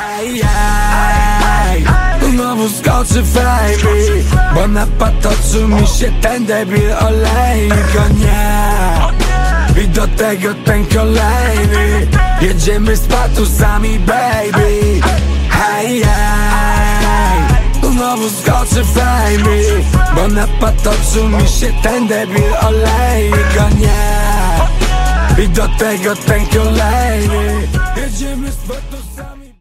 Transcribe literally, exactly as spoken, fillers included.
Hej, hej, znowu skoczy fame, bo na patocu mi się ten debil olejko nie. I do tego ten kolejny, jedziemy z patusami baby. Hej, hej, znowu skoczy fame, bo na patocu mi się ten debil olejko nie. I do tego ten kolejny, jedziemy z patusami.